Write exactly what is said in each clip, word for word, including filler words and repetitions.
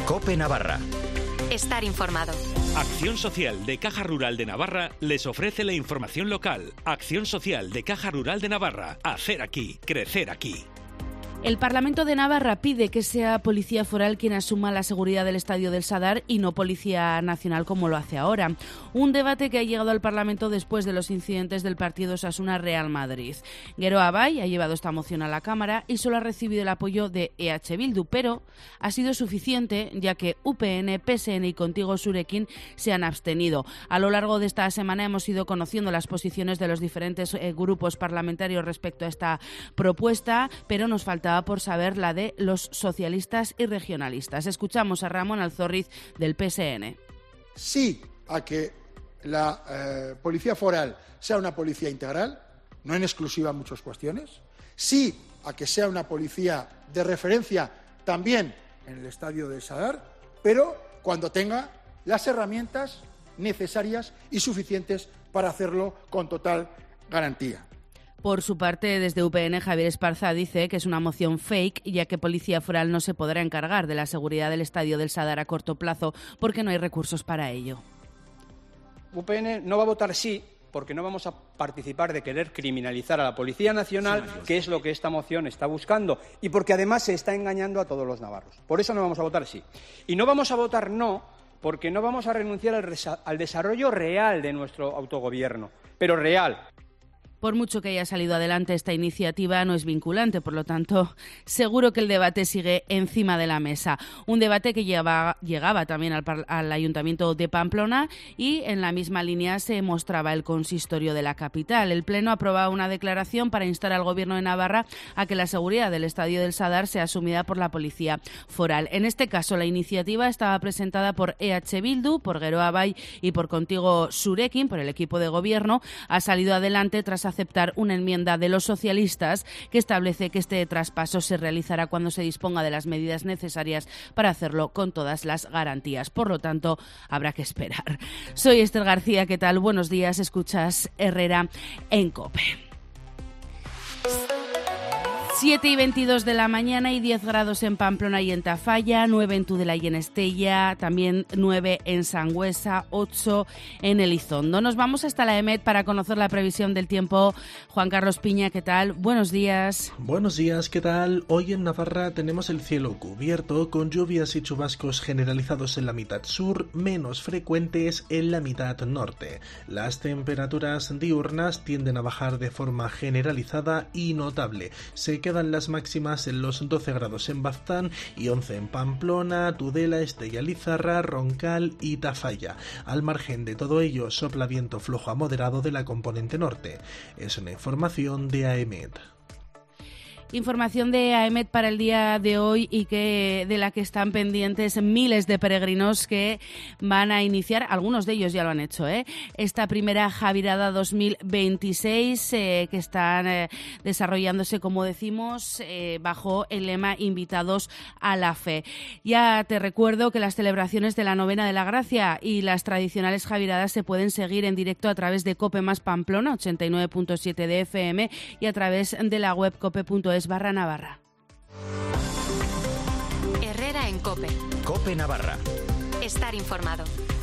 COPE Navarra. Estar informado. Acción Social de Caja Rural de Navarra les ofrece la información local. Acción Social de Caja Rural de Navarra. Hacer aquí, crecer aquí. El Parlamento de Navarra pide que sea Policía Foral quien asuma la seguridad del Estadio del Sadar y no Policía Nacional como lo hace ahora. Un debate que ha llegado al Parlamento después de los incidentes del partido Osasuna-Real Madrid. Gero Abay ha llevado esta moción a la Cámara y solo ha recibido el apoyo de E H Bildu, pero ha sido suficiente ya que U P N, P S N y Contigo Surekin se han abstenido. A lo largo de esta semana hemos ido conociendo las posiciones de los diferentes eh, grupos parlamentarios respecto a esta propuesta, pero nos falta por saber la de los socialistas y regionalistas. Escuchamos a Ramón Alzorriz del P S N. Sí a que la eh, Policía Foral sea una policía integral, no en exclusiva en muchas cuestiones. Sí a que sea una policía de referencia también en el Estadio del Sadar, pero cuando tenga las herramientas necesarias y suficientes para hacerlo con total garantía. Por su parte, desde U P N, Javier Esparza dice que es una moción fake, ya que Policía Foral no se podrá encargar de la seguridad del Estadio del Sadar a corto plazo porque no hay recursos para ello. U P N no va a votar sí porque no vamos a participar de querer criminalizar a la Policía Nacional, que es lo que esta moción está buscando, y porque además se está engañando a todos los navarros. Por eso no vamos a votar sí. Y no vamos a votar no porque no vamos a renunciar al, al desarrollo real de nuestro autogobierno, pero real. Por mucho que haya salido adelante esta iniciativa, no es vinculante, por lo tanto, seguro que el debate sigue encima de la mesa. Un debate que lleva, llegaba también al, al Ayuntamiento de Pamplona y en la misma línea se mostraba el consistorio de la capital. El Pleno aprobaba una declaración para instar al Gobierno de Navarra a que la seguridad del Estadio del Sadar sea asumida por la Policía Foral. En este caso, la iniciativa estaba presentada por E H Bildu, por Gero Abay y por Contigo Surekin, por el equipo de Gobierno. Ha salido adelante tras aceptar una enmienda de los socialistas que establece que este traspaso se realizará cuando se disponga de las medidas necesarias para hacerlo con todas las garantías. Por lo tanto, habrá que esperar. Soy Esther García, ¿qué tal? Buenos días, escuchas Herrera en COPE. siete y veintidós de la mañana y diez grados en Pamplona y en Tafalla, nueve en Tudela y en Estella, también nueve en Sangüesa, ocho en Elizondo. Nos vamos hasta la EMET para conocer la previsión del tiempo. Juan Carlos Piña, ¿qué tal? Buenos días. Buenos días, ¿qué tal? Hoy en Navarra tenemos el cielo cubierto con lluvias y chubascos generalizados en la mitad sur, menos frecuentes en la mitad norte. Las temperaturas diurnas tienden a bajar de forma generalizada y notable. Se quedan las máximas en los doce grados en Baztán y once en Pamplona, Tudela, Estella Lizarra, Roncal y Tafalla. Al margen de todo ello, sopla viento flojo a moderado de la componente norte. Es una información de AEMET. Información de AEMET para el día de hoy y que de la que están pendientes miles de peregrinos que van a iniciar, algunos de ellos ya lo han hecho, ¿eh? esta primera Javirada dos mil veintiséis eh, que están eh, desarrollándose, como decimos, eh, bajo el lema Invitados a la Fe. Ya te recuerdo que las celebraciones de la Novena de la Gracia y las tradicionales Javiradas se pueden seguir en directo a través de COPE más Pamplona, ochenta y nueve punto siete de F M, y a través de la web cope punto es barra Navarra. Herrera en COPE. COPE Navarra. Estar informado.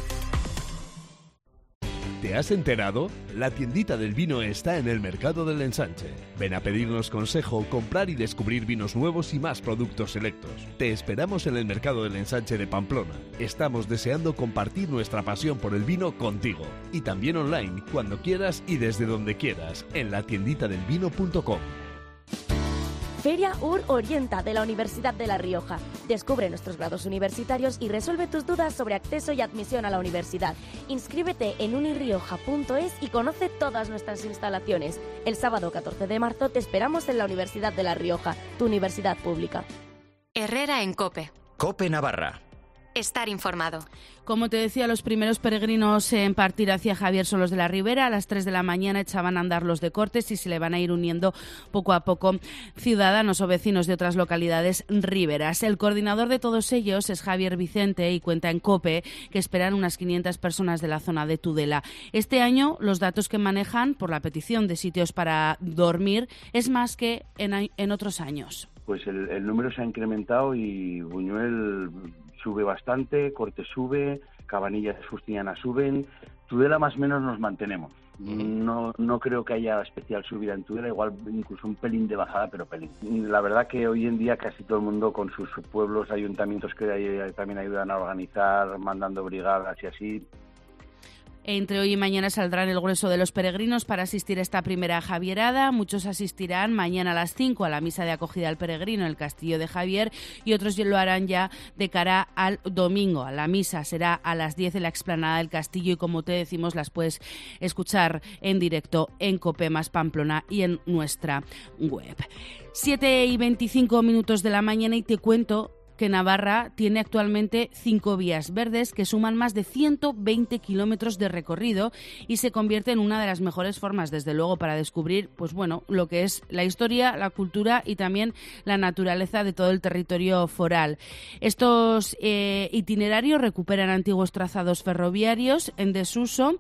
¿Te has enterado? La tiendita del vino está en el Mercado del Ensanche. Ven a pedirnos consejo, comprar y descubrir vinos nuevos y más productos selectos. Te esperamos en el Mercado del Ensanche de Pamplona. Estamos deseando compartir nuestra pasión por el vino contigo. Y también online, cuando quieras y desde donde quieras, en la tiendita del vino punto com. Feria U R Orienta de la Universidad de La Rioja. Descubre nuestros grados universitarios y resuelve tus dudas sobre acceso y admisión a la universidad. Inscríbete en unirrioja punto es y conoce todas nuestras instalaciones. El sábado catorce de marzo te esperamos en la Universidad de La Rioja, tu universidad pública. Herrera en COPE. COPE Navarra. Estar informado. Como te decía, los primeros peregrinos en partir hacia Javier son los de la Ribera. A las tres de la mañana echaban a andar los de Cortes y se le van a ir uniendo poco a poco ciudadanos o vecinos de otras localidades riberas. El coordinador de todos ellos es Javier Vicente y cuenta en COPE que esperan unas quinientas personas de la zona de Tudela. Este año los datos que manejan por la petición de sitios para dormir es más que en, en otros años. pues el, el número se ha incrementado y Buñuel sube bastante, Corte sube, Cabanillas y Justiniana suben, Tudela más o menos nos mantenemos. No, no creo que haya especial subida en Tudela, igual incluso un pelín de bajada, pero pelín. La verdad que hoy en día casi todo el mundo con sus pueblos, ayuntamientos que también ayudan a organizar, mandando brigadas y así. Entre hoy y mañana saldrán el grueso de los peregrinos para asistir a esta primera Javierada. Muchos asistirán mañana a las cinco a la misa de acogida al peregrino en el Castillo de Javier y otros lo harán ya de cara al domingo. La misa será a las diez en la explanada del Castillo y, como te decimos, las puedes escuchar en directo en COPE más Pamplona y en nuestra web. siete y veinticinco minutos de la mañana y te cuento que Navarra tiene actualmente cinco vías verdes que suman más de ciento veinte kilómetros de recorrido y se convierte en una de las mejores formas, desde luego, para descubrir, pues bueno, lo que es la historia, la cultura y también la naturaleza de todo el territorio foral. Estos eh, itinerarios recuperan antiguos trazados ferroviarios en desuso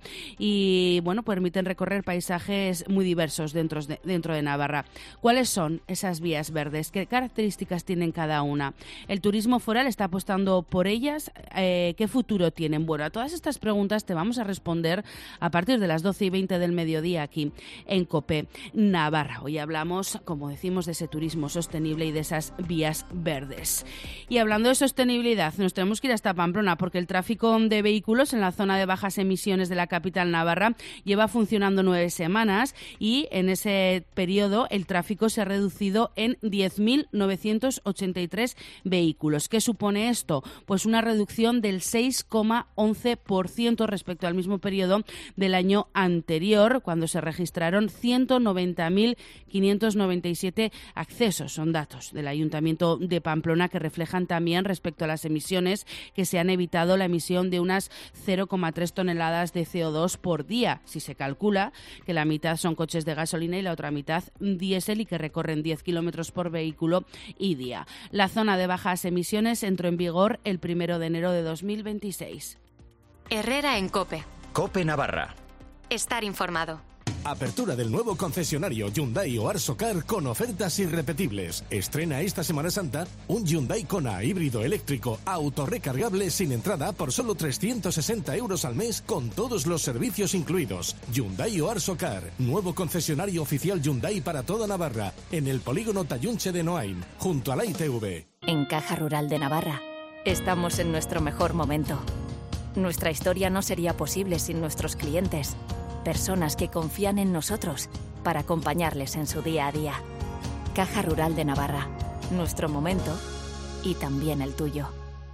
y, bueno, permiten recorrer paisajes muy diversos dentro de, dentro de Navarra. ¿Cuáles son esas vías verdes? ¿Qué características tienen cada una? El turismo foral está apostando por ellas. Eh, ¿Qué futuro tienen? Bueno, a todas estas preguntas te vamos a responder a partir de las doce y veinte del mediodía aquí en COPE Navarra. Hoy hablamos, como decimos, de ese turismo sostenible y de esas vías verdes. Y hablando de sostenibilidad, nos tenemos que ir hasta Pamplona porque el tráfico de vehículos en la zona de bajas emisiones de la capital navarra lleva funcionando nueve semanas y en ese periodo el tráfico se ha reducido en diez mil novecientos ochenta y tres vehículos. ¿Qué supone esto? Pues una reducción del seis coma once por ciento respecto al mismo periodo del año anterior, cuando se registraron ciento noventa mil quinientos noventa y siete accesos. Son datos del Ayuntamiento de Pamplona que reflejan también respecto a las emisiones que se han evitado la emisión de unas cero coma tres toneladas de C O dos por día, si se calcula que la mitad son coches de gasolina y la otra mitad diésel y que recorren diez kilómetros por vehículo y día. La zona de bajas emisiones entró en vigor el primero de enero de dos mil veintiséis. Herrera en COPE. COPE Navarra. Estar informado. Apertura del nuevo concesionario Hyundai Oarso Car con ofertas irrepetibles. Estrena esta Semana Santa un Hyundai Kona híbrido eléctrico autorrecargable sin entrada por solo trescientos sesenta euros al mes con todos los servicios incluidos. Hyundai Oarso Car, nuevo concesionario oficial Hyundai para toda Navarra, en el polígono Tallunche de Noain, junto a la I T V. En Caja Rural de Navarra estamos en nuestro mejor momento. Nuestra historia no sería posible sin nuestros clientes. Personas que confían en nosotros para acompañarles en su día a día. Caja Rural de Navarra, nuestro momento y también el tuyo.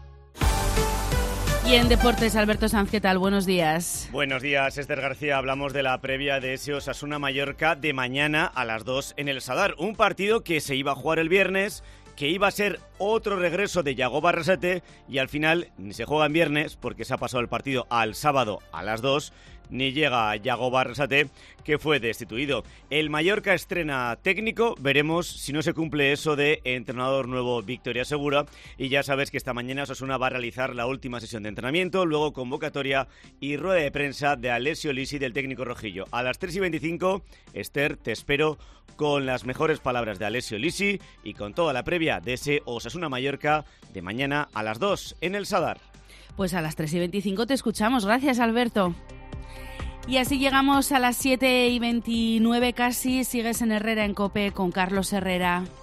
Y en Deportes, Alberto Sanz, ¿qué tal? Buenos días. Buenos días, Esther García. Hablamos de la previa de ese Osasuna Mallorca de mañana a las dos en el Sadar. Un partido que se iba a jugar el viernes, que iba a ser otro regreso de Yago Barrasate y al final ni se juega en viernes porque se ha pasado el partido al sábado a las dos, ni llega Yago Barrasate, que fue destituido. El Mallorca estrena técnico, veremos si no se cumple eso de entrenador nuevo Victoria Segura, y ya sabes que esta mañana Osasuna va a realizar la última sesión de entrenamiento, luego convocatoria y rueda de prensa de Alessio Lisi, del técnico rojillo. A las tres y veinticinco, Esther, te espero con las mejores palabras de Alessio Lisi y con toda la previa de ese Osasuna Mallorca de mañana a las dos en el Sadar. Pues a las tres y veinticinco te escuchamos. Gracias, Alberto. Y así llegamos a las siete y veintinueve casi. Sigues en Herrera en COPE con Carlos Herrera.